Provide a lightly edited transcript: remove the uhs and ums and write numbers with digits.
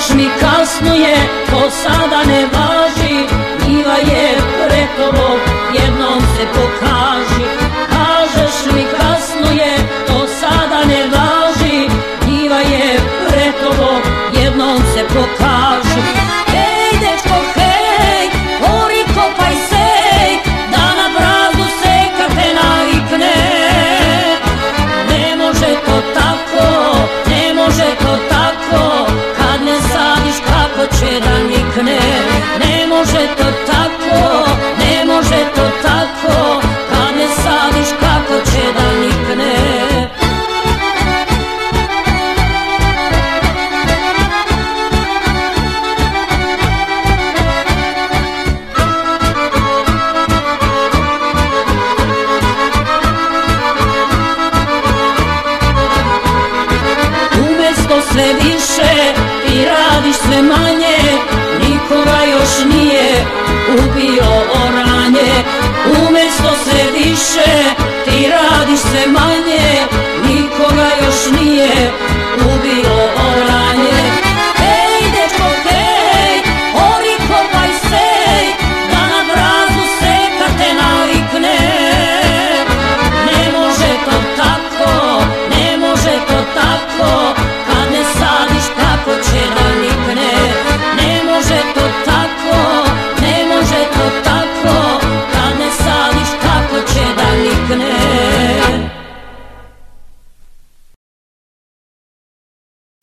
Kažeš mi kasno je, to sada ne važi, njiva je pred tobom, jednom se pokaži. Kažeš mi kasno je, to sada ne važi, njiva je pred tobom, jednom se pokaži. Hej dečko hej, ori kopaj sej, da na praznu seka te navikne. Ne može to tako, ne može to tako, kad ne sadiš kako će da nikne. Ne može to tako, ne može to tako, kad ne sadiš kako će da nikne. Umesto sve više ti radiš sve manje, nikoga još nije ubio oranje. Umesto sve više ti radiš sve manje,